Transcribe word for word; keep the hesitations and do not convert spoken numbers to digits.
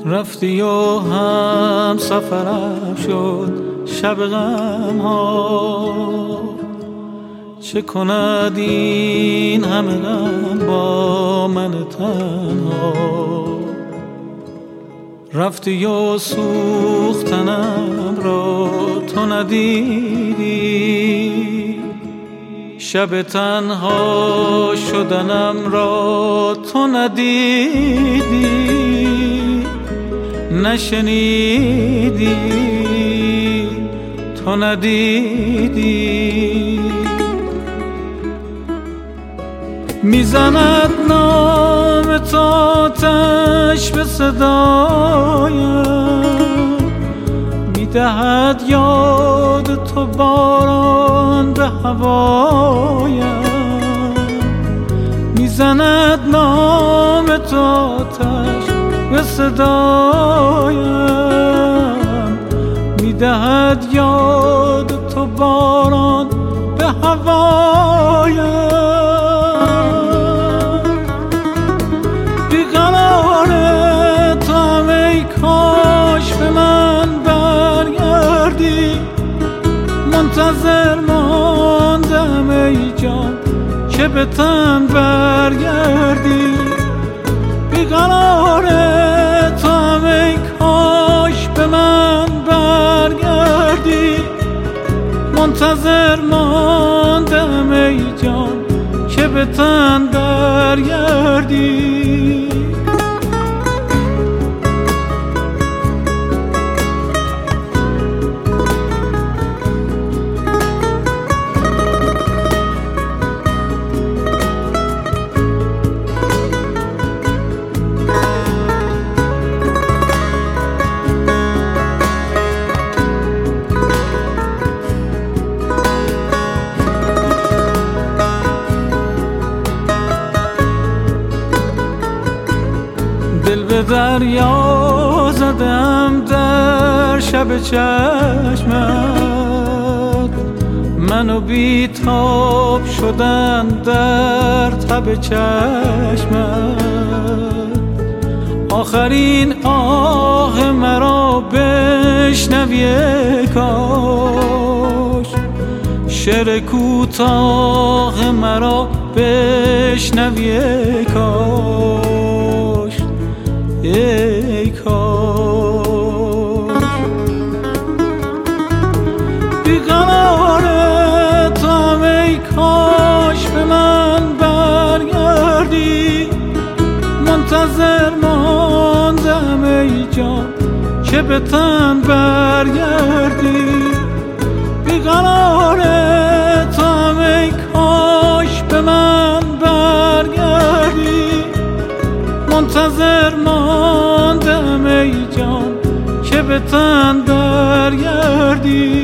رفتی و هم سفرم شد شب غم ها، چه کند این همه غم با من تنها. رفتی و سوختنم را تو ندیدی، شب تنها شدنم را تو ندیدی، نشنیدی تو ندیدی. میزند نام تو آتش به صدایم، میدهد یاد تو باران به هوایم. میزند نام تو آتش به صدایم، میدهد یاد تو باران به هوایم. بیقرار تو ای کاش به من برگردی، منتظر ماندم ای جان که به تن برگردی. بیقرار تو ای کاش به من برگردی، منتظر ماندم ای جان که به تن برگردی. دل به دریا زدم در شب چشمت، منو بیتاب شدن در تب چشمت. آخرین آه مرا بشنوی کاش، شعر کوتاه مرا بشنوی کاش، ای کاش. بیقرار تو ای کاش به من برگردی، منتظر ماندم ای جان که به تن برگردی. بیقرار تو ای کاش به من برگردی، منتظر ماندم ای جان که به تن برگردی.